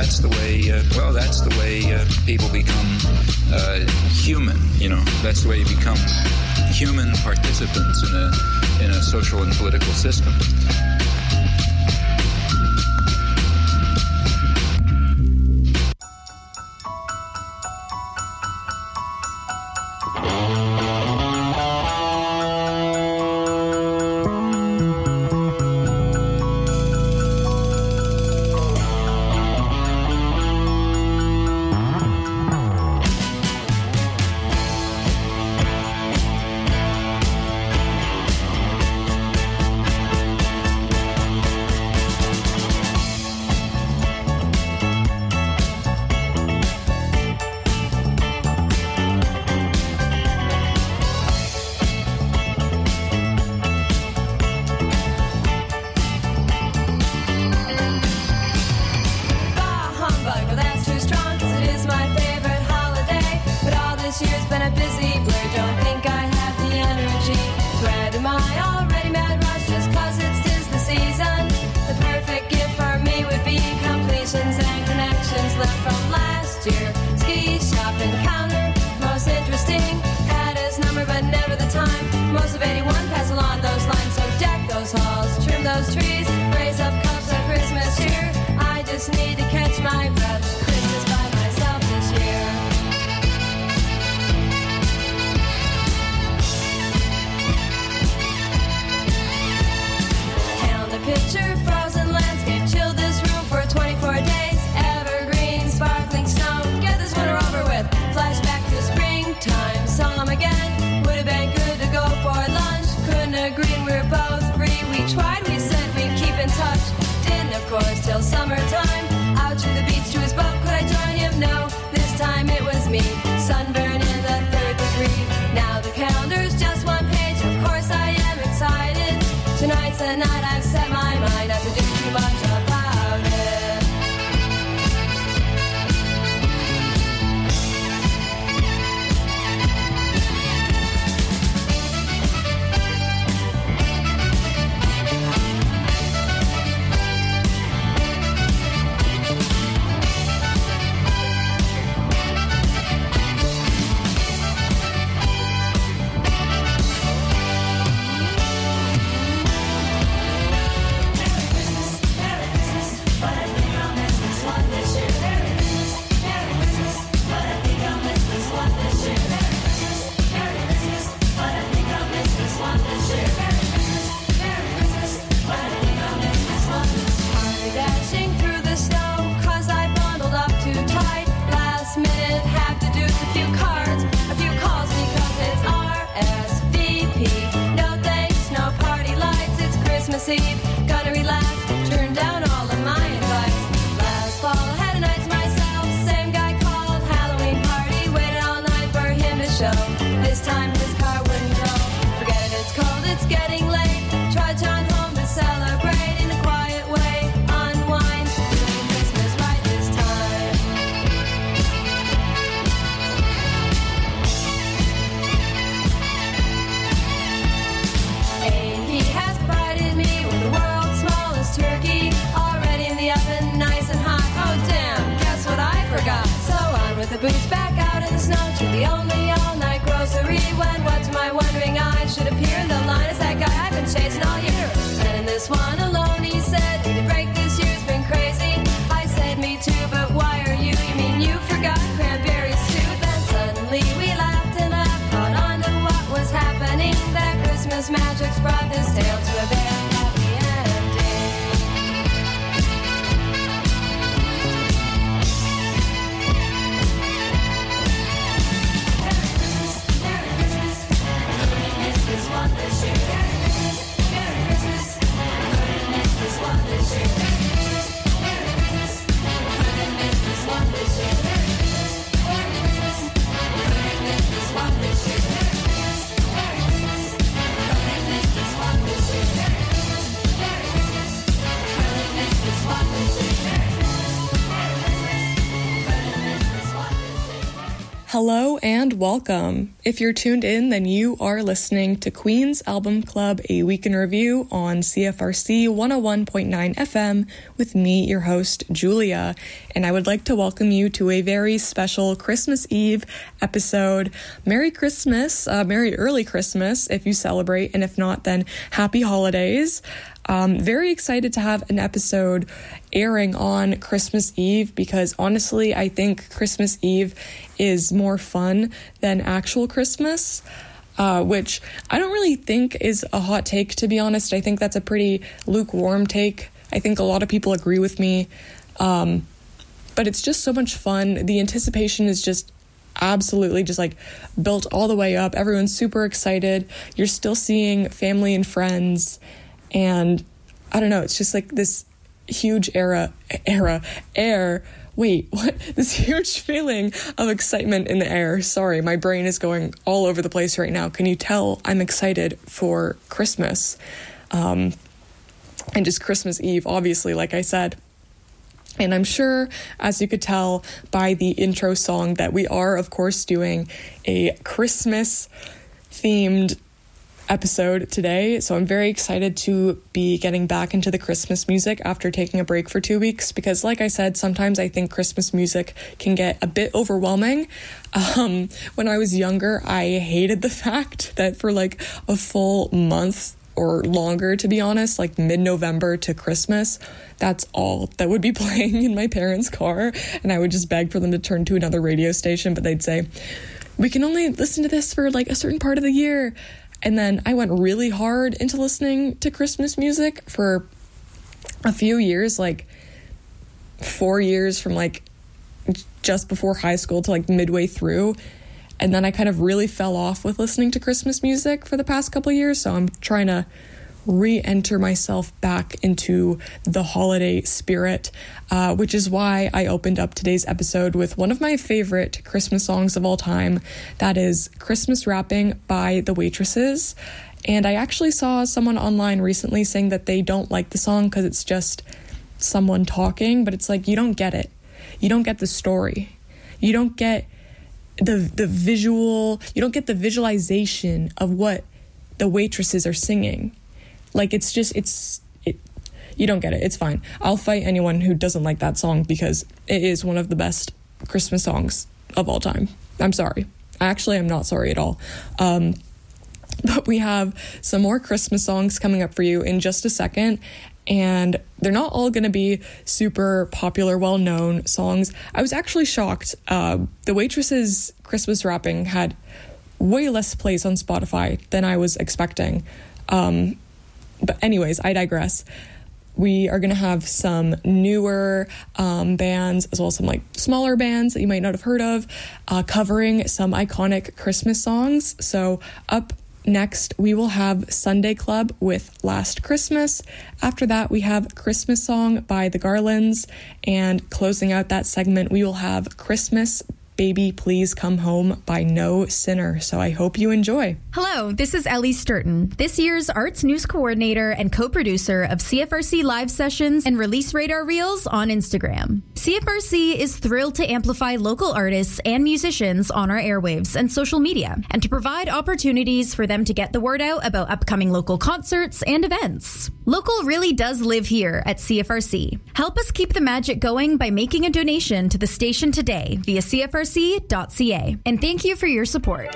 that's the way people become human. That's the way you become human participants in a social and political system. Hello and welcome. If you're tuned in, then you are listening to Queen's Album Club, a week in review on CFRC 101.9 FM with me, your host, Julia. And I would like to welcome you to a very special Christmas Eve episode. Merry Christmas, Merry early Christmas if you celebrate, and if not, then happy holidays. Very excited to have an episode airing on Christmas Eve because honestly, I think Christmas Eve is more fun than actual Christmas, which I don't really think is a hot take, to be honest. I think that's a pretty lukewarm take. I think a lot of people agree with me, but it's just so much fun. The anticipation is just absolutely just like built all the way up. Everyone's super excited. You're still seeing family and friends. And I don't know, it's just like this huge this huge feeling of excitement in the air. Sorry, my brain is going all over the place right now. Can you tell I'm excited for Christmas? And just Christmas Eve, obviously, like I said. And I'm sure, as you could tell by the intro song, that we are, of course, doing a Christmas-themed episode today, so I'm very excited to be getting back into the Christmas music after taking a break for 2 weeks, because like I said, sometimes I think Christmas music can get a bit overwhelming. When I was younger, I hated the fact that for like a full month or longer, to be honest, like mid-November to Christmas, that's all that would be playing in my parents' car, and I would just beg for them to turn to another radio station, but they'd say, we can only listen to this for like a certain part of the year. And then I went really hard into listening to Christmas music for a few years, like 4 years from like just before high school to like midway through. And then I kind of really fell off with listening to Christmas music for the past couple of years. So I'm trying to re-enter myself back into the holiday spirit, which is why I opened up today's episode with one of my favorite Christmas songs of all time. That is Christmas Wrapping by The Waitresses. And I actually saw someone online recently saying that they don't like the song because it's just someone talking, but it's like, you don't get it. You don't get the story. You don't get the visual, you don't get the visualization of what the waitresses are singing. Like, you don't get it. It's fine. I'll fight anyone who doesn't like that song because it is one of the best Christmas songs of all time. I'm sorry. Actually, I'm not sorry at all. But we have some more Christmas songs coming up for you in just a second, and they're not all going to be super popular, well-known songs. I was actually shocked. The Waitresses' Christmas Wrapping had way less plays on Spotify than I was expecting. But anyways, I digress. We are going to have some newer bands, as well as some like smaller bands that you might not have heard of, covering some iconic Christmas songs. So up next, we will have Sunday Club with Last Christmas. After that, we have Christmas Song by the Garlands. And closing out that segment, we will have Christmas Baby Please Come Home by No Sinner. So I hope you enjoy. Hello, this is Ellie Sturton, this year's Arts News Coordinator and co-producer of CFRC Live Sessions and Release Radar Reels on Instagram. CFRC is thrilled to amplify local artists and musicians on our airwaves and social media, and to provide opportunities for them to get the word out about upcoming local concerts and events. Local really does live here at CFRC. Help us keep the magic going by making a donation to the station today via CFRC.ca. And thank you for your support.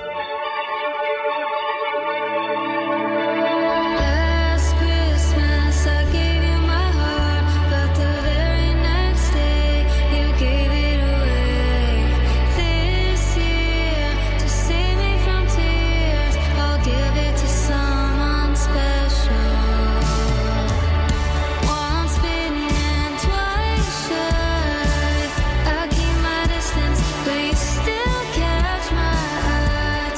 I keep my distance, but you still catch my eye.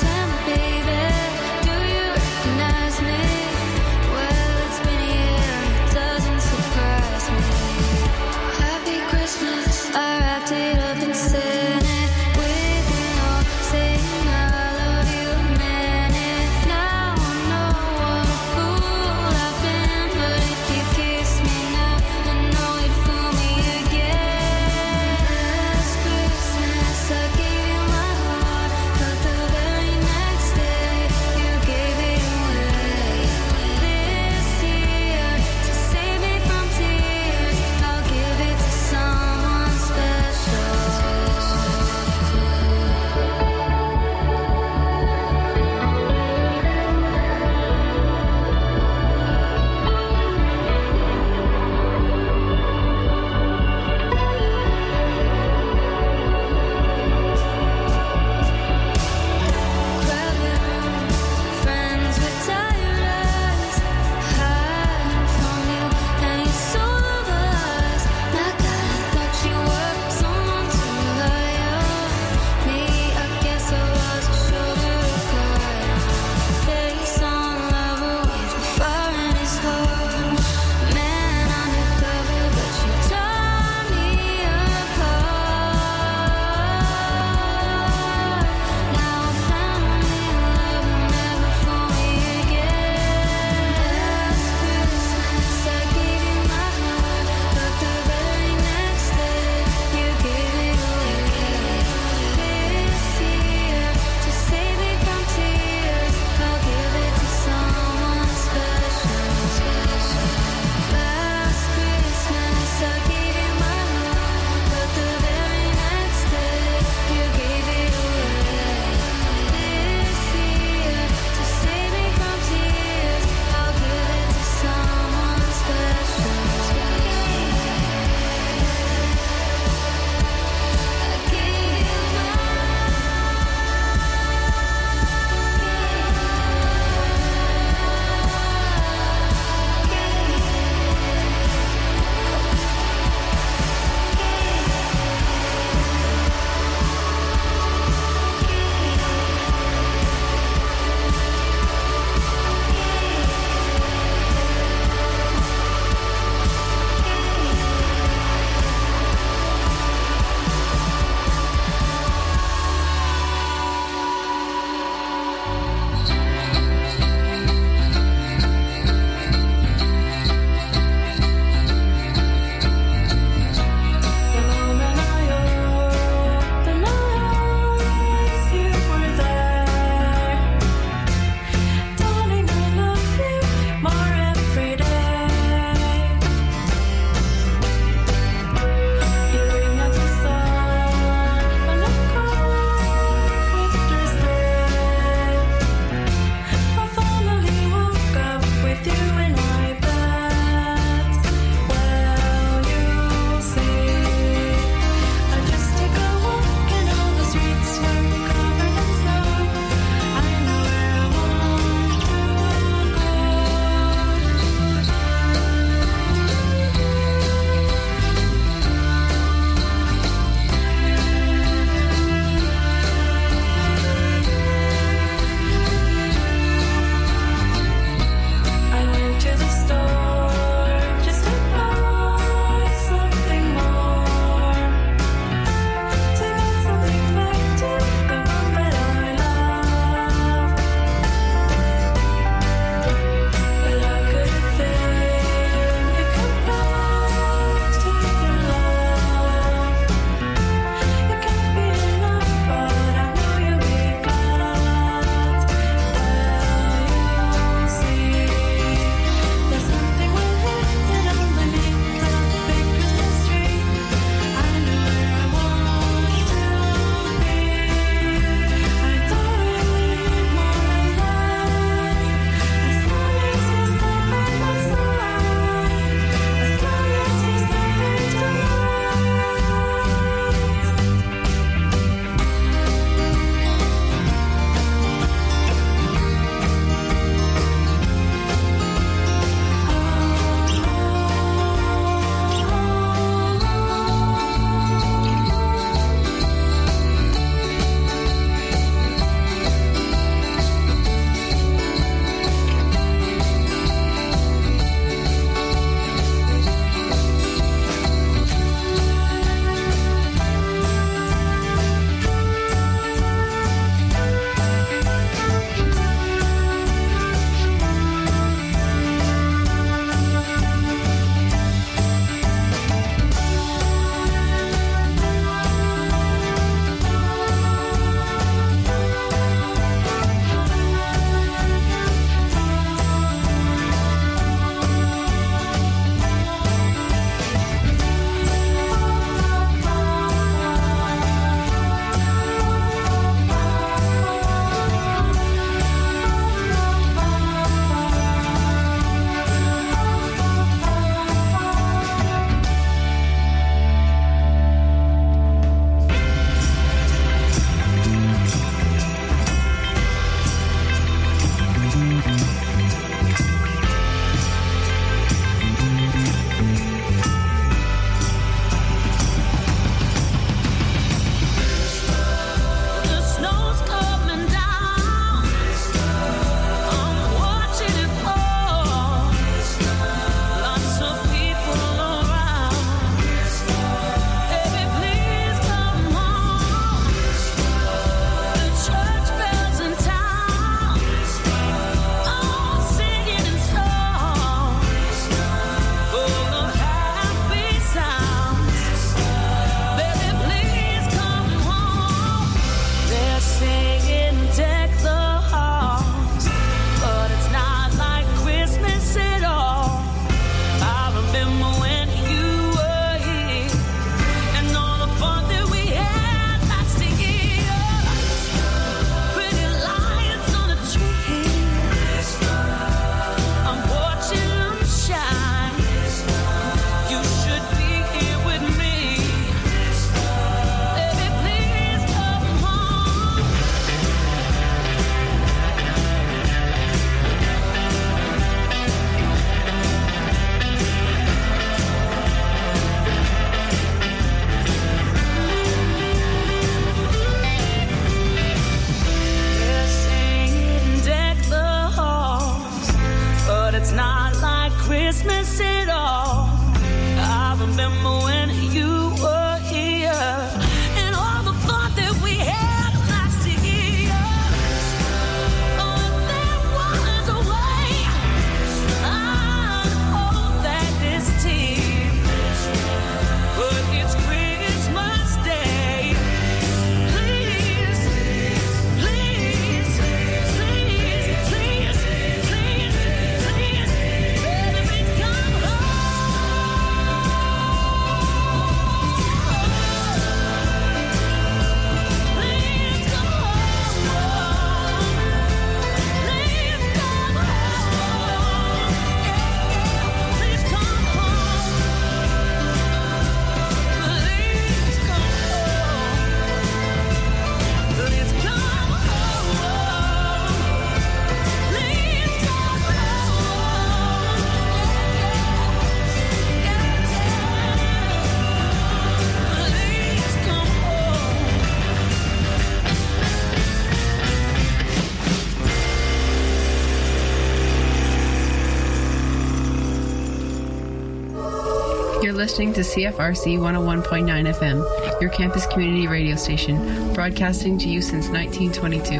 listening to CFRC 101.9 FM, your campus community radio station, broadcasting to you since 1922.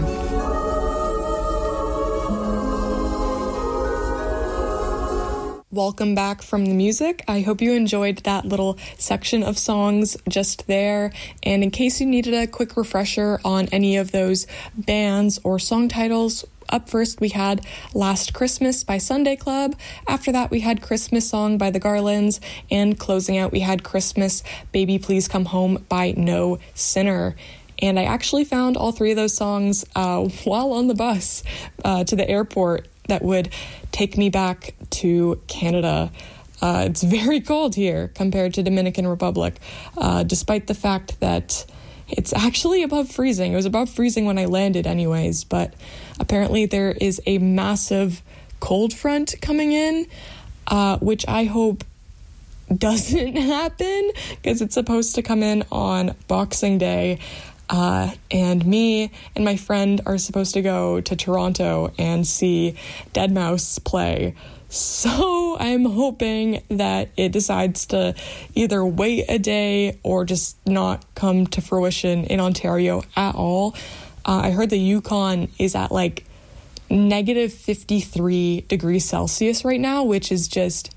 Welcome back from the music. I hope you enjoyed that little section of songs just there. And in case you needed a quick refresher on any of those bands or song titles, up first we had Last Christmas by Sunday Club. After that we had Christmas Song by the Garlands. And closing out we had Christmas Baby Please Come Home by No Sinner. And I actually found all three of those songs while on the bus to the airport that would take me back to Canada. It's very cold here compared to Dominican Republic, despite the fact that it's actually above freezing. It was above freezing when I landed anyways, but apparently there is a massive cold front coming in, which I hope doesn't happen because it's supposed to come in on Boxing Day. And me and my friend are supposed to go to Toronto and see Deadmau5 play. So I'm hoping that it decides to either wait a day or just not come to fruition in Ontario at all. I heard the Yukon is at like negative 53 degrees Celsius right now, which is just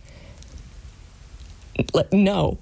like, no.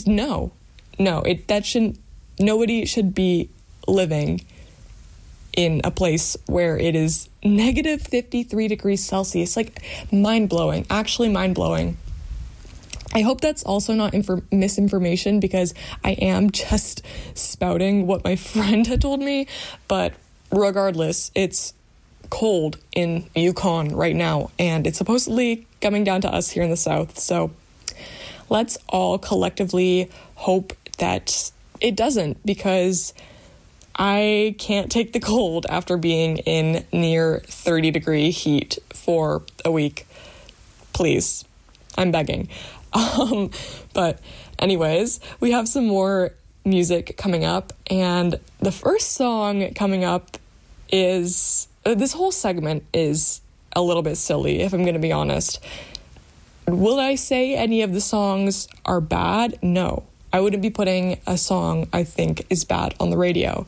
Nobody should be living in a place where it is negative 53 degrees Celsius. Like, mind-blowing. Actually mind-blowing. I hope that's also not misinformation because I am just spouting what my friend had told me. But regardless, it's cold in Yukon right now, and it's supposedly coming down to us here in the South. So let's all collectively hope that it doesn't, because I can't take the cold after being in near 30-degree heat for a week. Please, I'm begging. But anyways, we have some more music coming up, and the first song coming up is, this whole segment is a little bit silly, if I'm going to be honest. Will I say any of the songs are bad? No. I wouldn't be putting a song I think is bad on the radio.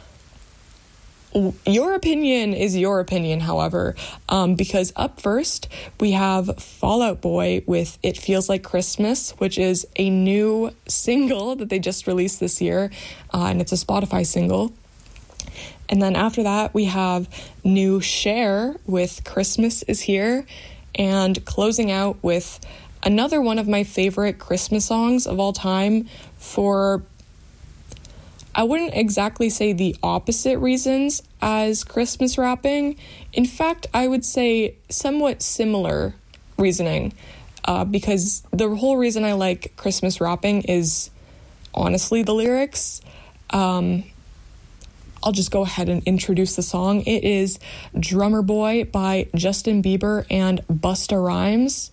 Your opinion is your opinion, however, because up first we have Fall Out Boy with It Feels Like Christmas, which is a new single that they just released this year, and it's a Spotify single. And then after that we have new Cher with Christmas Is Here, and closing out with another one of my favorite Christmas songs of all time for, I wouldn't exactly say the opposite reasons as Christmas wrapping. In fact, I would say somewhat similar reasoning, because the whole reason I like Christmas wrapping is honestly the lyrics. I'll just go ahead and introduce the song. It is Drummer Boy by Justin Bieber and Busta Rhymes.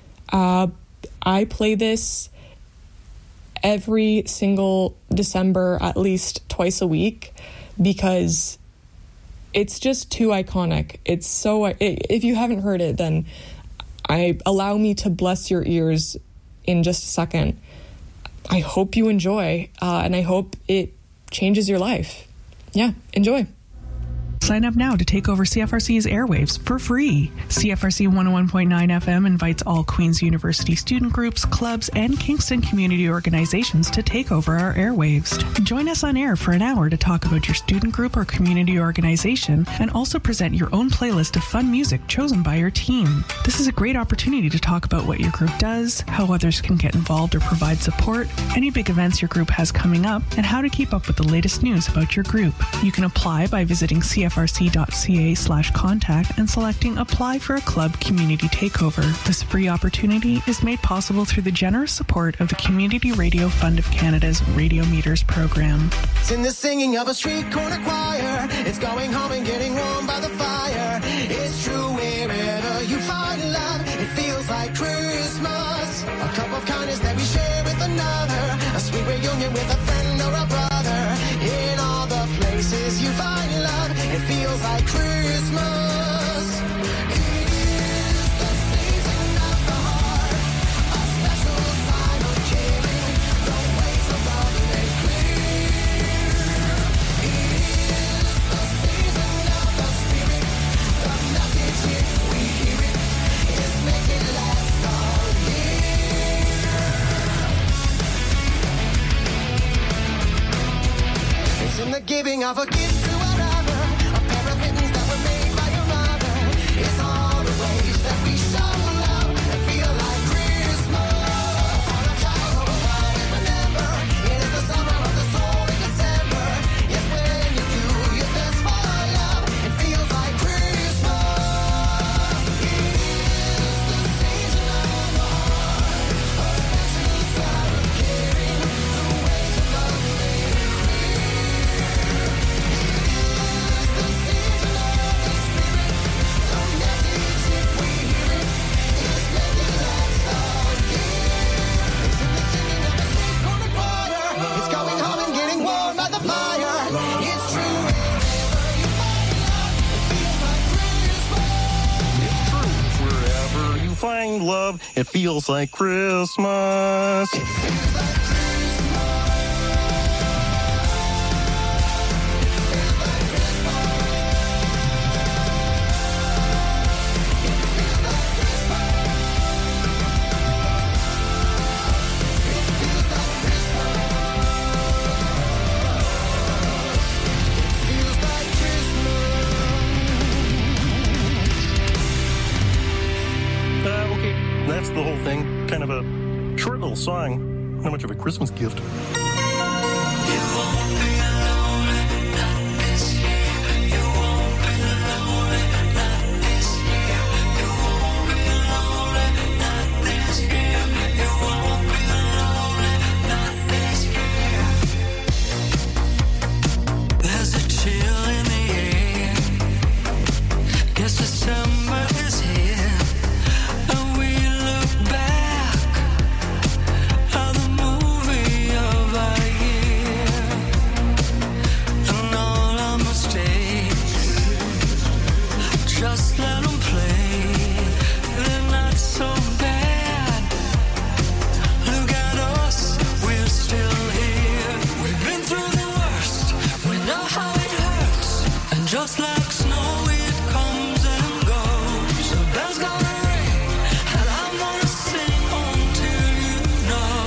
I play this every single December, at least twice a week, because it's just too iconic. It's so, if you haven't heard it, then allow me to bless your ears in just a second. I hope you enjoy, and I hope it changes your life. Yeah, enjoy. Sign up now to take over CFRC's airwaves for free. CFRC 101.9 FM invites all Queen's University student groups, clubs, and Kingston community organizations to take over our airwaves. Join us on air for an hour to talk about your student group or community organization, and also present your own playlist of fun music chosen by your team. This is a great opportunity to talk about what your group does, how others can get involved or provide support, any big events your group has coming up, and how to keep up with the latest news about your group. You can apply by visiting CFRC.ca/contact and selecting Apply for a Club Community Takeover. This free opportunity is made possible through the generous support of the Community Radio Fund of Canada's Radio Meters program. It's in the singing of a street corner choir. It's going home and getting warm by the fire. It's true wherever you find love. It feels like Christmas. A cup of kindness that we share with another. A sweet reunion with a friend or a brother. In all the places you find love, it feels like Christmas. It is the season of the heart, a special time of care. the giving of a gift to another, a pair of mittens that were made by your mother. It's all the ways that we show love and feel like Christmas. For a child who will always remember, it is the summer of the soul in December. Yes, when you do your best for love, it feels like Christmas. It is the season of the heart, a special time of caring, the ways of love made clear. It is the season of the spirit, so message if we hear it, it's meant to last all year. It's in the singing of the street corner choir, it's going home and getting warm by the fire. It's true wherever you find love, it feels like Christmas. It's true. Wherever you find love, it feels like Christmas. It feels like Christmas. Okay, that's the whole thing. Kind of a short little song. Not much of a Christmas gift. There's a chill in the air. Guess December is here, and we look back at the movie of our year, and all our mistakes. Just let them play. They're not so bad. Look at us, we're still here. We've been through the worst. We know how it hurts. And just like snow, it comes and goes. The bells gonna ring, and I'm gonna sing until you know.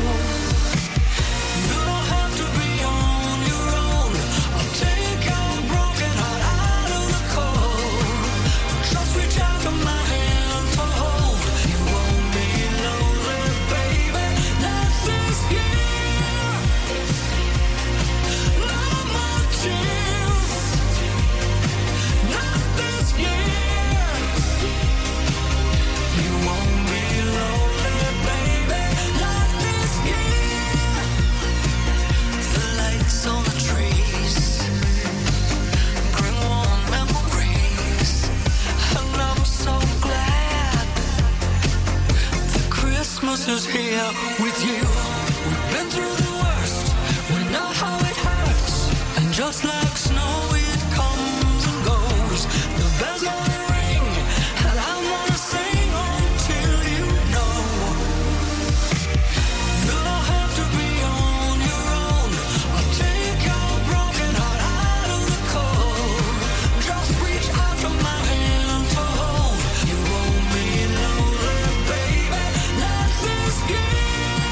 You don't have to be on your own. I'll take your broken heart out of the cold. Just reach out to my hand to hold. You won't be lonely, baby. Not this year. No more tears. Not this year. You won't be lonely, baby. Not this year. The lights on the trees bring warm memories, and I'm so glad that Christmas is here with you. We've been through the worst. We know how it hurts. And just like snow, it comes and goes. The bells gonna ring, and I'm gonna sing until you know. You don't have to be on your own. I'll take your broken heart out of the cold. Just reach out to my hand to hold. You won't be lonely, baby. Not this year.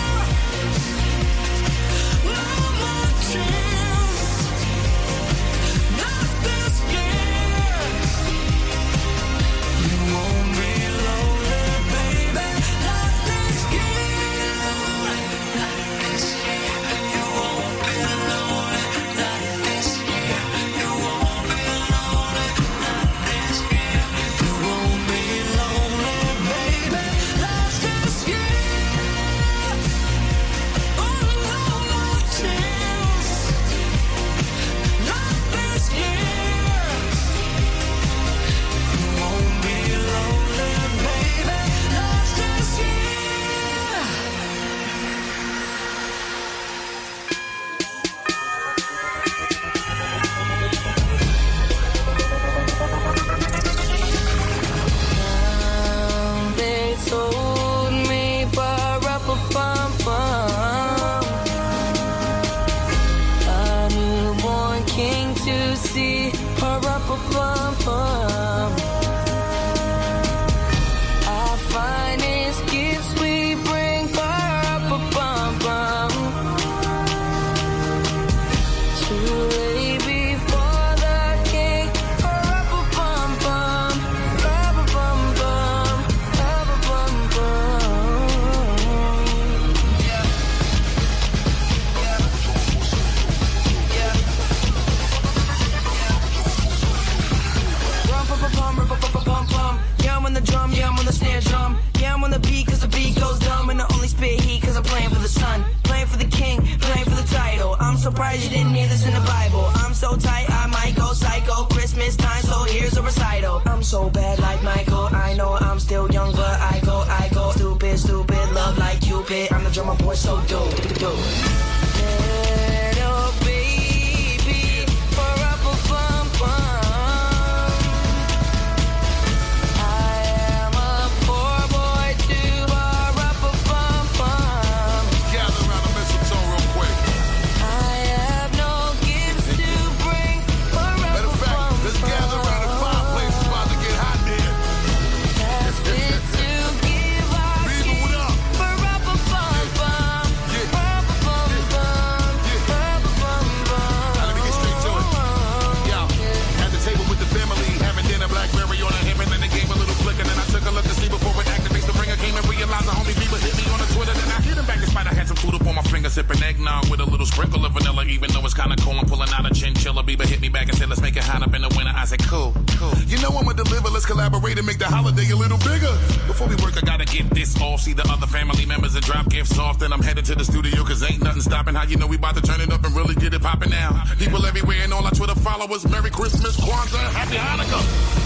on the beat cause the beat goes dumb. And I only spit heat cause I'm playing for the sun. Playing for the king, playing for the title. I'm surprised you didn't hear this in the Bible. I'm so tight, I might go psycho. Christmas time, so here's a recital. I'm so bad like Michael. I know I'm still young, but I go. Stupid, stupid, love like Cupid. I'm the drummer boy, so dope. Little baby, ba-ra-ba-bum-bum. Sipping eggnog with a little sprinkle of vanilla. Even though it's kinda cold, I'm pulling out a chinchilla. Bieber hit me back and said, let's make it hot up in the winter. I said, cool. You know I'ma deliver, let's collaborate and make the holiday a little bigger. Before we work, I gotta get this off. See the other family members and drop gifts off. Then I'm headed to the studio, cause ain't nothing stopping. How you know we about to turn it up and really get it popping now? People everywhere and all our Twitter followers, Merry Christmas, Kwanzaa, Happy Hanukkah.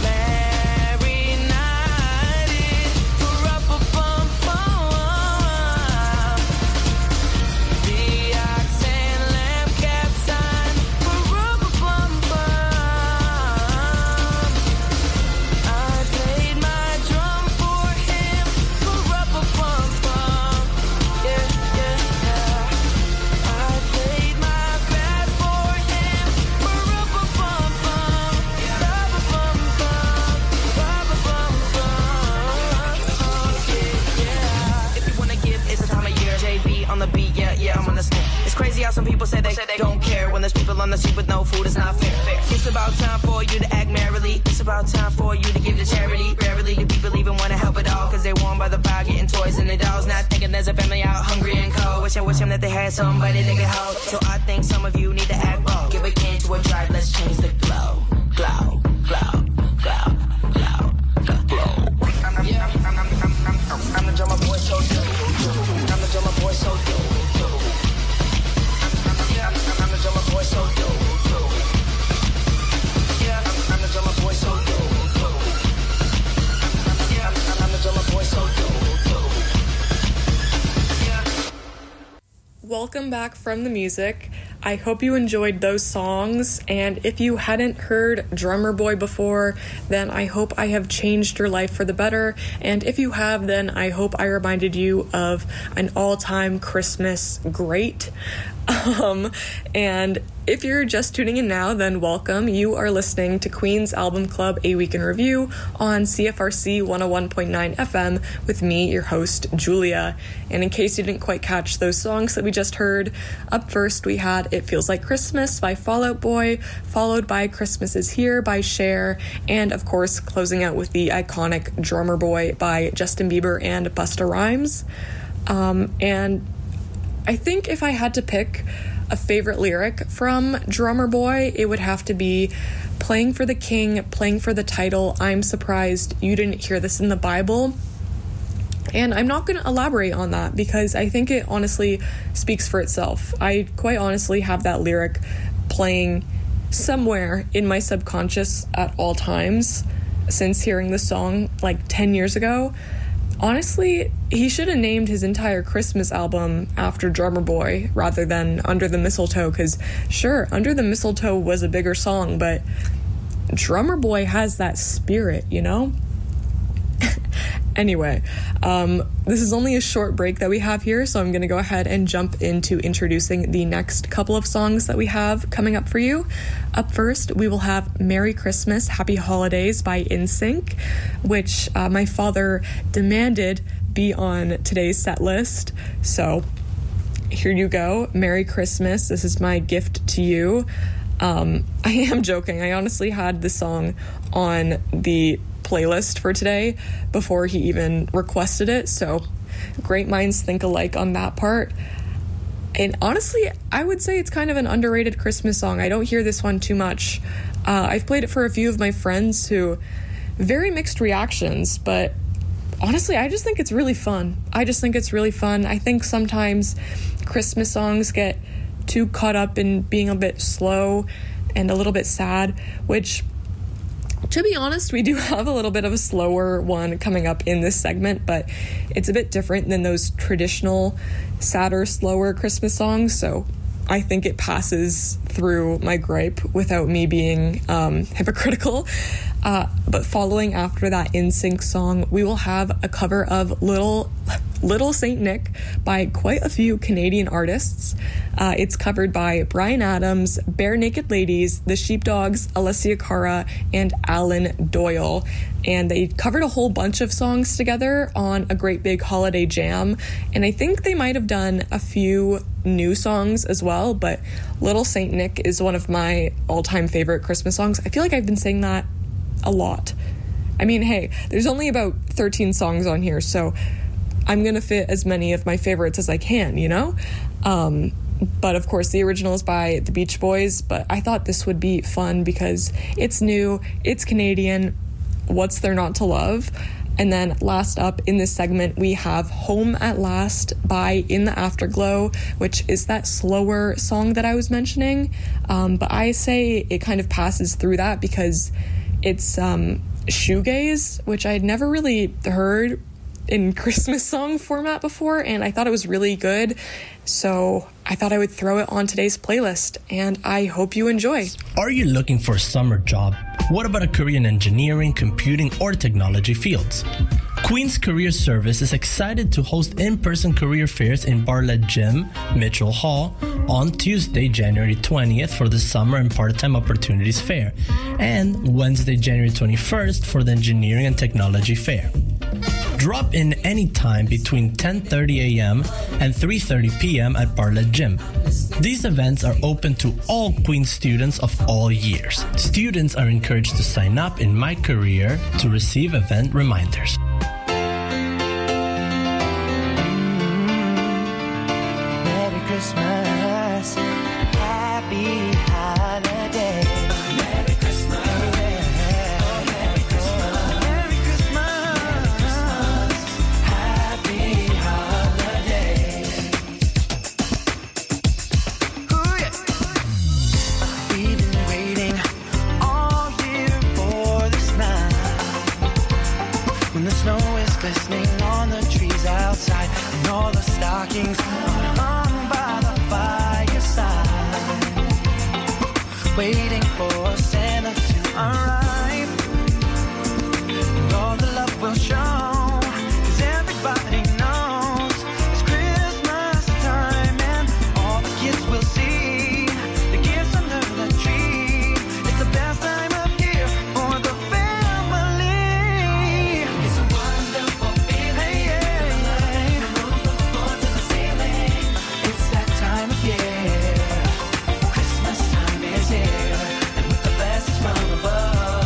Crazy how some people say they don't care when there's people on the street with no food. It's not fair. It's about time for you to act merrily. It's about time for you to give to charity. Rarely do people even want to help at all, cause they warm by the fire getting toys and the dolls. Not thinking there's a family out hungry and cold. Wish them that they had somebody they could hold. So I think some of you need to act bold. Give a can to a drive, let's change the glow. Glow, glow, glow, glow, glow. I'm the drummer boy, so dope. I'm the drummer boy, so dope. I'm the drummer boy, so dope. Yeah, I'm the drummer boy, so dope. Yeah, I'm the drummer boy, so dope. Welcome back from the music. I hope you enjoyed those songs, and if you hadn't heard Drummer Boy before, then I hope I have changed your life for the better, and if you have, then I hope I reminded you of an all-time Christmas great. And if you're just tuning in now, then welcome. You are listening to Queen's Album Club, A Week in Review on CFRC 101.9 FM with me, your host, Julia. And in case you didn't quite catch those songs that we just heard, up first we had It Feels Like Christmas by Fall Out Boy, followed by Christmas Is Here by Cher, and of course closing out with the iconic Drummer Boy by Justin Bieber and Busta Rhymes. And I think if I had to pick a favorite lyric from Drummer Boy, it would have to be playing for the king, playing for the title. I'm surprised you didn't hear this in the Bible. And I'm not going to elaborate on that because I think it honestly speaks for itself. I quite honestly have that lyric playing somewhere in my subconscious at all times since hearing the song like 10 years ago. Honestly, he should have named his entire Christmas album after Drummer Boy rather than Under the Mistletoe, because sure, Under the Mistletoe was a bigger song, but Drummer Boy has that spirit, you know? Anyway, this is only a short break that we have here, so I'm going to go ahead and jump into introducing the next couple of songs that we have coming up for you. Up first, we will have Merry Christmas, Happy Holidays by NSYNC, which my father demanded be on today's set list. So here you go. Merry Christmas. This is my gift to you. I am joking. I honestly had this song on the playlist for today before he even requested it, so great minds think alike on that part. And honestly, I would say it's kind of an underrated Christmas song. I don't hear this one too much. I've played it for a few of my friends who very mixed reactions, but honestly, I just think it's really fun. I think sometimes Christmas songs get too caught up in being a bit slow and a little bit sad, which, to be honest, we do have a little bit of a slower one coming up in this segment, but it's a bit different than those traditional sadder, slower Christmas songs, so I think it passes through my gripe without me being hypocritical. But following after that NSYNC song, we will have a cover of Little Saint Nick by quite a few Canadian artists. It's covered by Bryan Adams, Bare Naked Ladies, The Sheepdogs, Alessia Cara, and Alan Doyle. And they covered a whole bunch of songs together on a great big holiday jam. And I think they might have done a few new songs as well, but Little Saint Nick is one of my all-time favorite Christmas songs. I feel like I've been saying that a lot. I mean, hey, there's only about 13 songs on here, so I'm gonna fit as many of my favorites as I can, you know? But of course, the original is by the Beach Boys, but I thought this would be fun because it's new, it's Canadian, what's there not to love? And then last up in this segment, we have Home at Last by In the Afterglow, which is that slower song that I was mentioning. But I say it kind of passes through that because it's shoegaze, which I'd never really heard in Christmas song format before, and I thought it was really good. So I thought I would throw it on today's playlist, and I hope you enjoy. Are you looking for a summer job? What about a career in engineering, computing, or technology fields? Queen's Career Service is excited to host in-person career fairs in Bartlett Gym, Mitchell Hall, on Tuesday, January 20th for the Summer and Part-Time Opportunities Fair, and Wednesday, January 21st for the Engineering and Technology Fair. Drop in anytime between 10:30 a.m. and 3:30 p.m. at Bartlett Gym. These events are open to all Queen's students of all years. Students are encouraged to sign up in My Career to receive event reminders. Merry Christmas, happy holiday. Merry Christmas, Merry Christmas, Merry Christmas, happy holiday. Ooh, yeah. We've been waiting all year for this night, when the snow is glistening on the trees outside and all the stockings are hung by the fireside, waiting for Santa to arrive, and all the love will show, 'cause everybody knows it's Christmas time, and all the kids will see the gifts under the tree. It's the best time of year for the family. It's a wonderful feeling. Floor to the ceiling. It's that time of year. Christmas time is here, and with the blessings from above,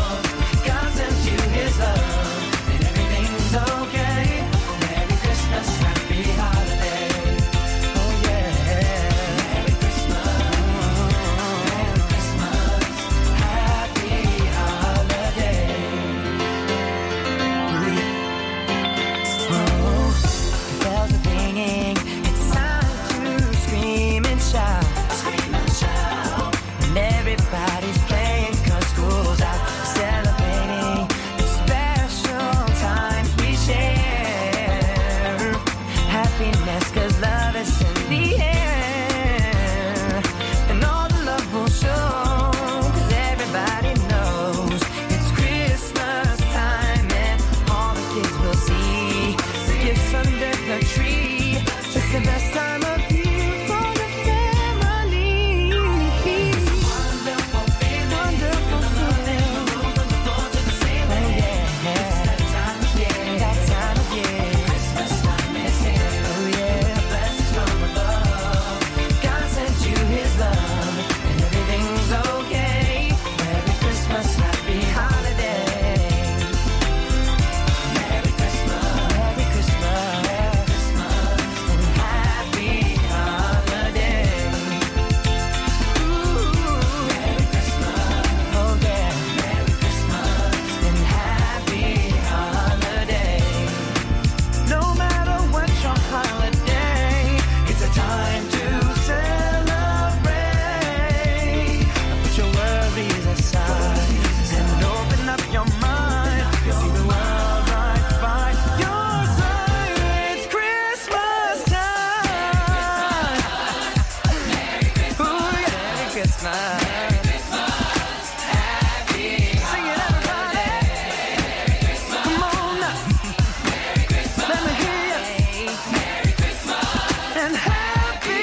Christmas. Merry Christmas. Happy Sing it, everybody. Merry Christmas. Come on now. Merry Christmas. Let me hear you. Merry Christmas. And happy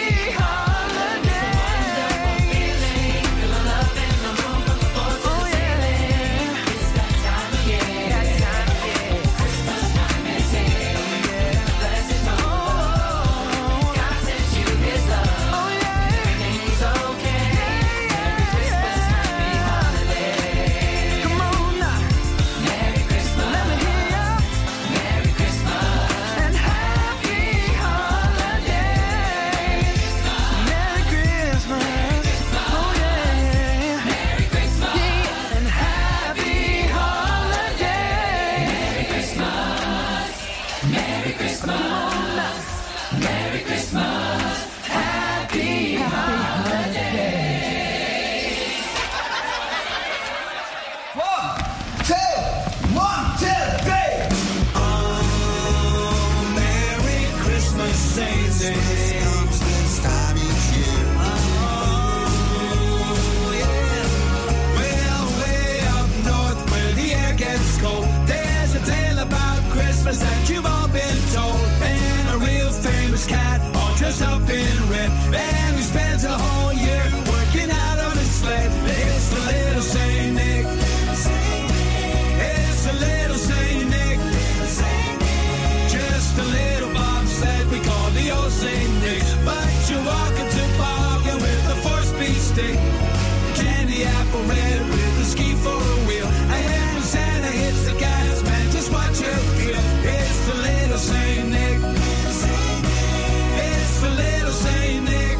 holidays. Feel the love in the room from the floor to the ceiling. It's that time of year. That time of year. Christmas time is here. Blessings on God sent you His love. Everything's okay. Merry Christmas, happy holidays. Come on now. Merry Christmas. Let me hear ya. Merry Christmas. And happy holidays. Merry Christmas. Oh yeah. Merry Christmas. Yeah. And happy holidays. Merry Christmas. Merry Christmas. Merry Christmas. Happy holidays. 1, 2, 3. Oh, Merry Christmas, Saint Nick. Comes this time each year. Oh, yeah. Well, way up north where the air gets cold, there's a tale about Christmas that you've all been told. And a real famous cat all dressed up in red, and he spends a whole year working out on his sled. It's the little Saint Nick. It's a little Saint Nick. Just a little bobsled we call the old Saint Nick. But you walk into bargain with a 4-speed stick, candy apple red with a ski for a wheel. And when Santa hits the gas, man, just watch it feel. It's the little Saint Nick. It's the little Saint Nick.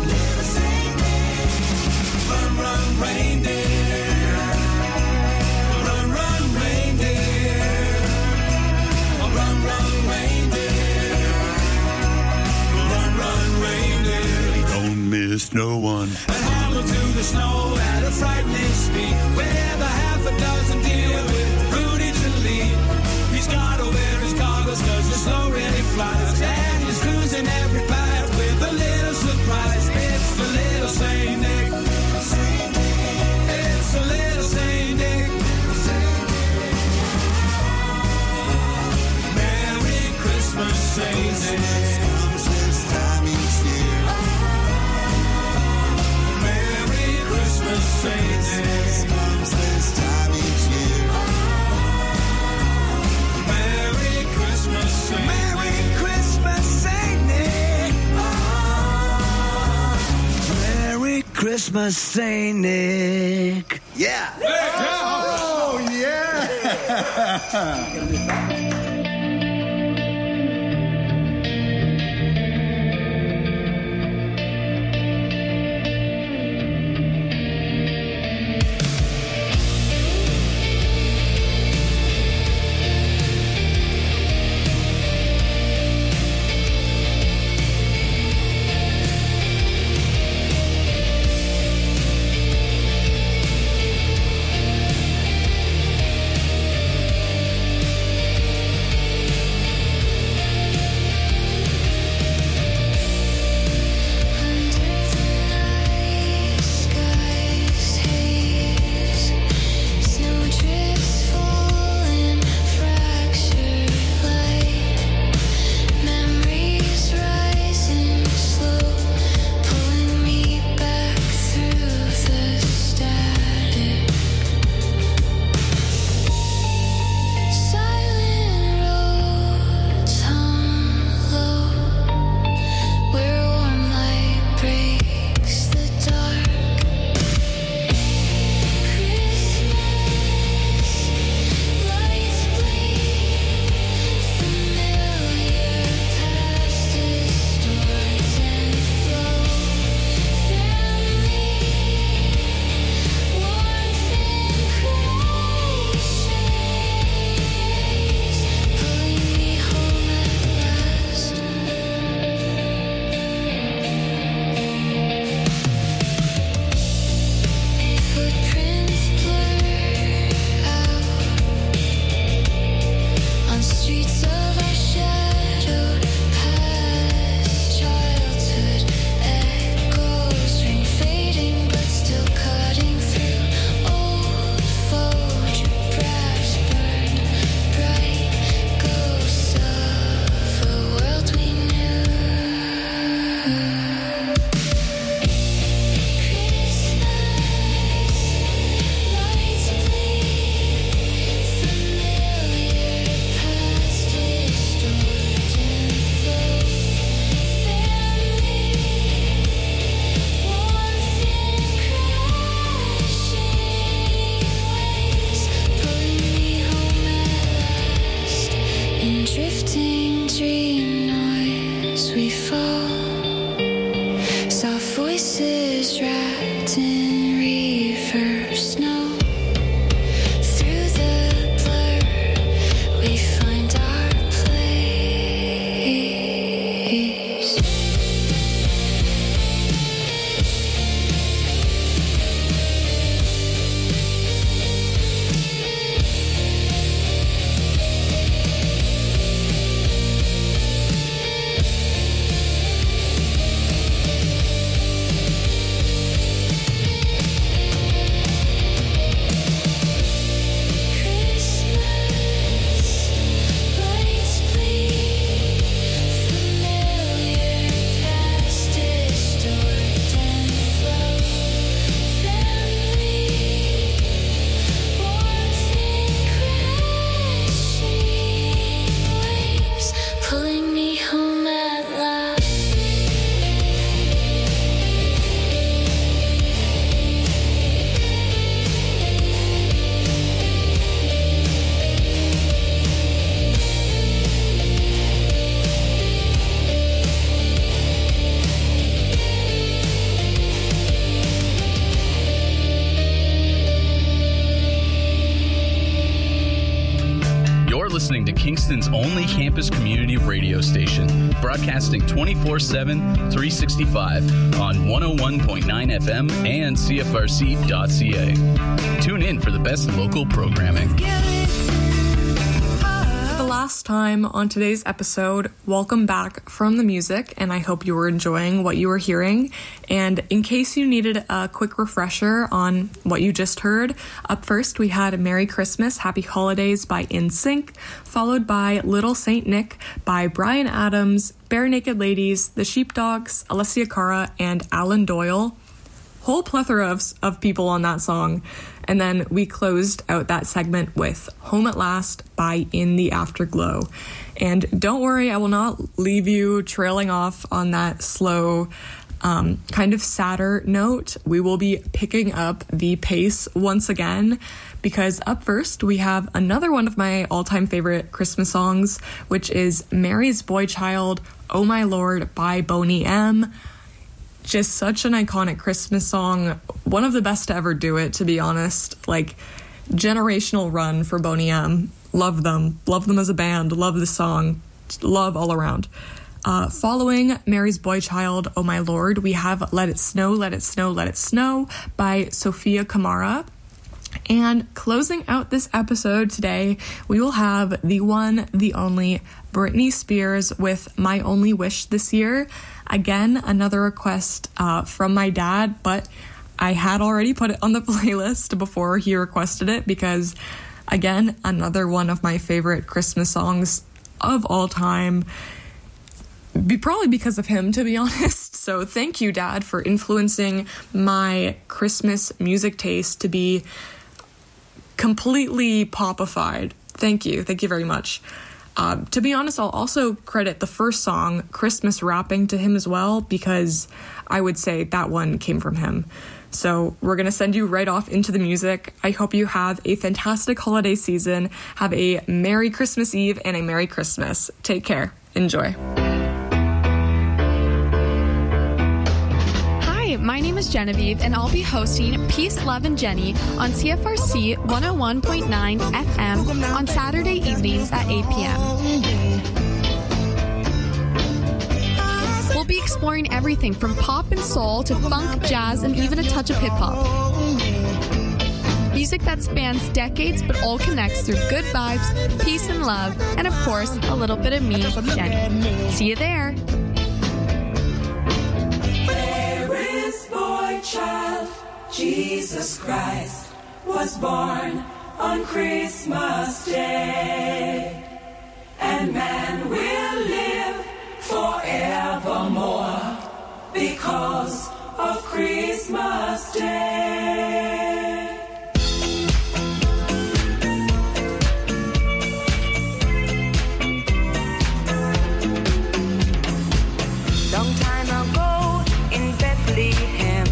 Run, run, reindeer. Run, run, reindeer. Run, run, reindeer. Run, run, reindeer. Don't miss no one. And hollow to the snow at a frightening speed, with a half a dozen deer with Rudy to lead. He's got to wear his goggles 'cause the snow really flies, and he's cruising every path with a little surprise. It's the little Saint Nick. It's the little Saint Nick. Merry Christmas, Saint Nick. Comes this time each year. Merry Christmas, Saint Nick. Comes this time each year. Merry Christmas, Saint Nick. Merry Christmas, Saint Nick. Merry Christmas, Saint Nick. Yeah. Oh, yeah. for snow. Through the blur, we find our place. Pulling me home at last. You're listening to Kingston's only campus community radio station, broadcasting 24/7, 365 on 101.9 FM and CFRC.ca. Tune in for the best local programming. For the last time on today's episode, welcome back from the music, and I hope you were enjoying what you were hearing. And in case you needed a quick refresher on what you just heard, up first we had Merry Christmas, Happy Holidays by NSYNC, followed by Little Saint Nick by Bryan Adams, Bare Naked Ladies, The Sheepdogs, Alessia Cara, and Alan Doyle. Whole plethora of people on that song. And then we closed out that segment with Home at Last by In the Afterglow. And don't worry, I will not leave you trailing off on that slow, kind of sadder note. We will be picking up the pace once again, because up first we have another one of my all-time favorite Christmas songs, which is Mary's Boy Child, Oh My Lord by Boney M. Just such an iconic Christmas song. One of the best to ever do it, to be honest. Like, generational run for Boney M. Love them. Love them as a band. Love the song. Love all around. Following Mary's Boy Child, Oh My Lord, we have Let It Snow, Let It Snow, Let It Snow by Sofia Kamara. And closing out this episode today, we will have the one, the only Britney Spears with My Only Wish This Year. Again, another request from my dad, but I had already put it on the playlist before he requested it because, again, another one of my favorite Christmas songs of all time. Probably because of him, to be honest. So thank you, Dad, for influencing my Christmas music taste to be completely popified. Thank you. Thank you very much. To be honest, I'll also credit the first song, Christmas Wrapping, to him as well, because I would say that one came from him. So we're going to send you right off into the music. I hope you have a fantastic holiday season. Have a Merry Christmas Eve and a Merry Christmas. Take care. Enjoy. My name is Genevieve, and I'll be hosting Peace, Love, and Jenny on CFRC 101.9 FM on Saturday evenings at 8 p.m. We'll be exploring everything from pop and soul to funk, jazz, and even a touch of hip-hop. Music that spans decades but all connects through good vibes, peace and love, and of course, a little bit of me, Jenny. See you there. Child, Jesus Christ was born on Christmas Day, and man will live forevermore because of Christmas Day. Long time ago in Bethlehem,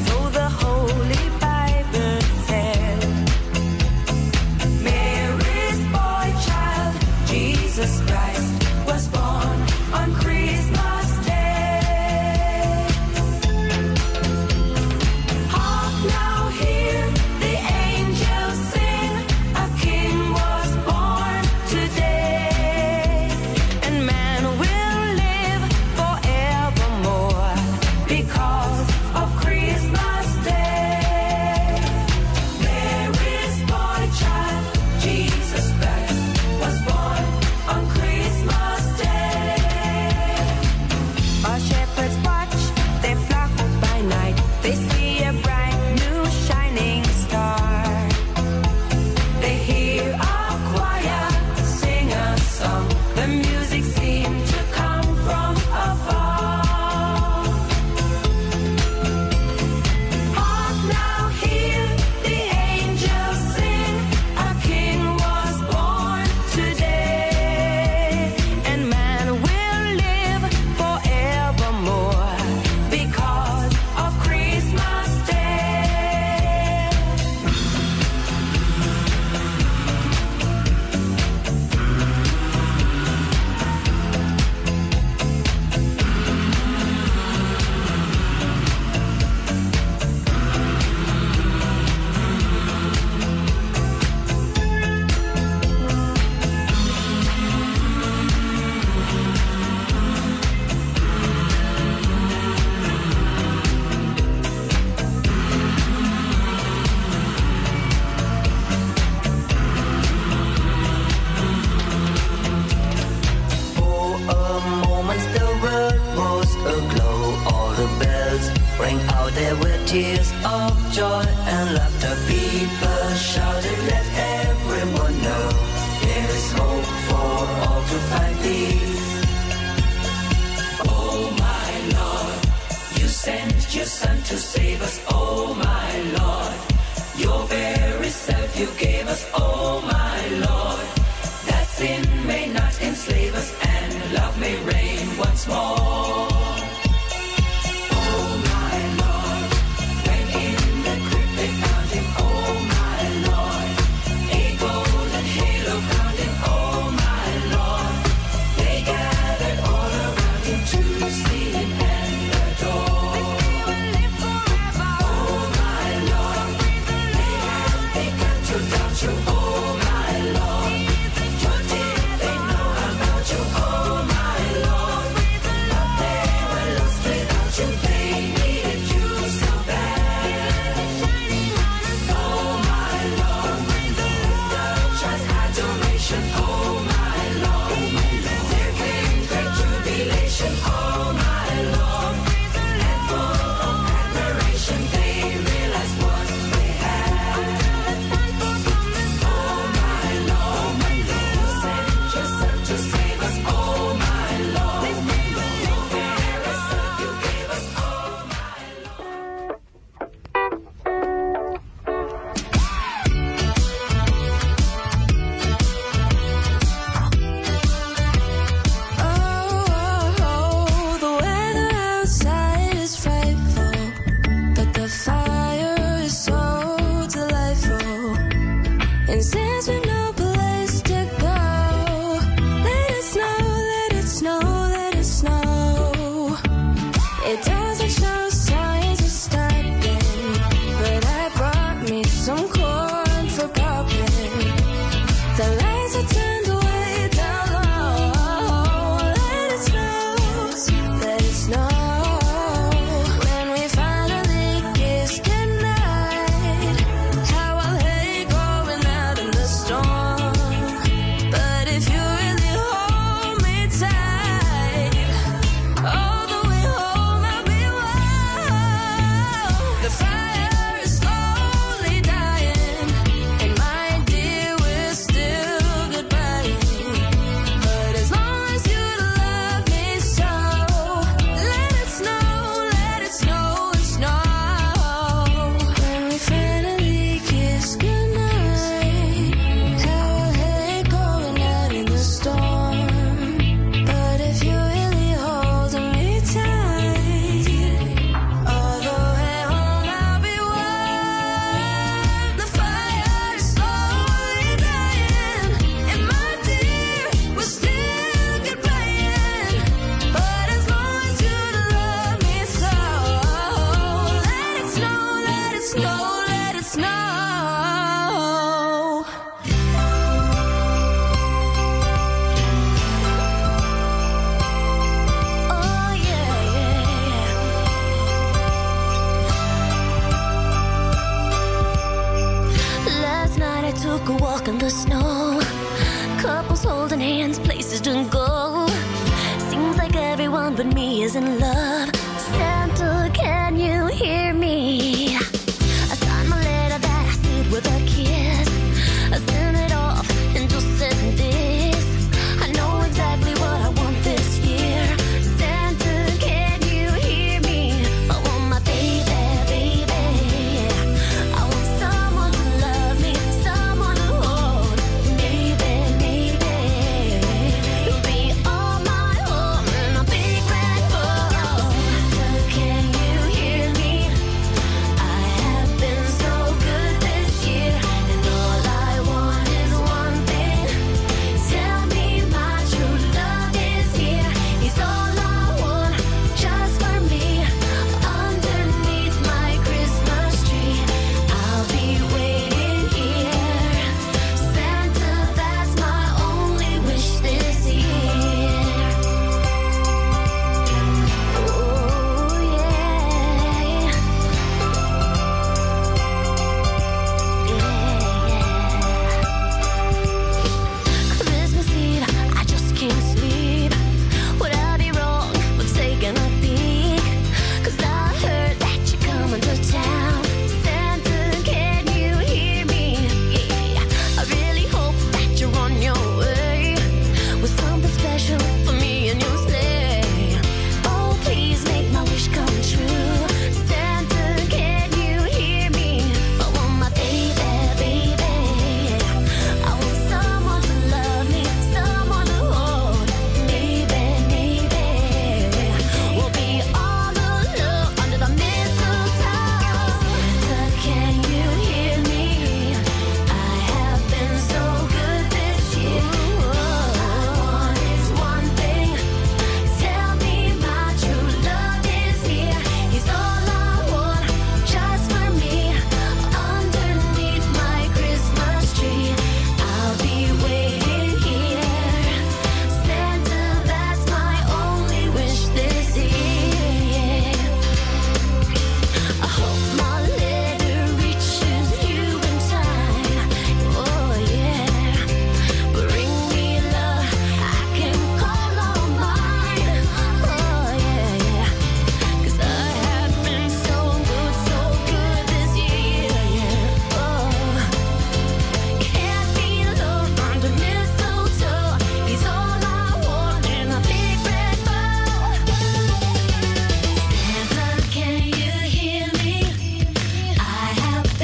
Jesus Christ was born on Christmas Day. Hark joy and laughter. People shouted, let everyone know there is hope for all to find peace. Oh my Lord, you sent your Son to save us. Oh my Lord, your very self you gave us. Oh my Lord, that sin may not enslave us and love may reign once more. Oh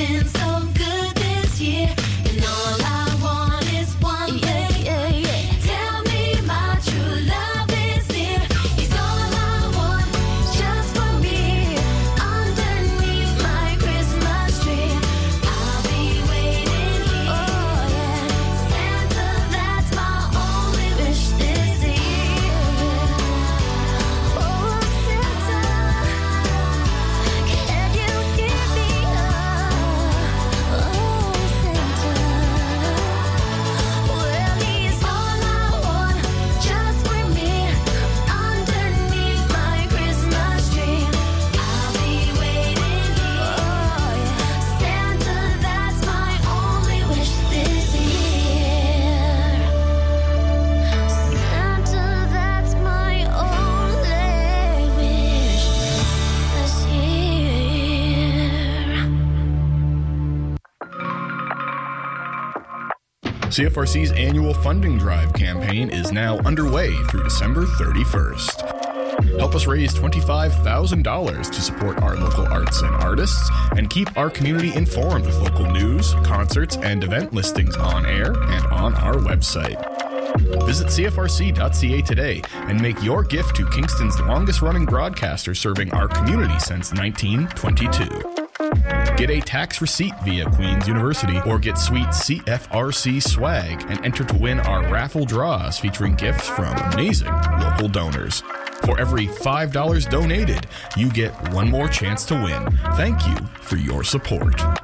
been so good this year, and all I want is one thing. Tell me my true love is near. He's all I want, just for me. Underneath my Christmas tree, I'll be waiting here. Oh yeah, Santa, that's my only wish this year. Oh Santa, can you hear me? Oh Santa, well he's all I want, just for me. Underneath my Christmas tree, I'll be waiting here. Oh yeah, Santa, that's my only wish this year. Santa, that's my only wish this year. CFRC's annual funding drive campaign is now underway through December 31st. Help us raise $25,000 to support our local arts and artists and keep our community informed with local news, concerts, and event listings on air and on our website. Visit CFRC.ca today and make your gift to Kingston's longest-running broadcaster serving our community since 1922. Get a tax receipt via Queen's University or get sweet CFRC swag and enter to win our raffle draws featuring gifts from amazing local donors. For every $5 donated, you get one more chance to win. Thank you for your support.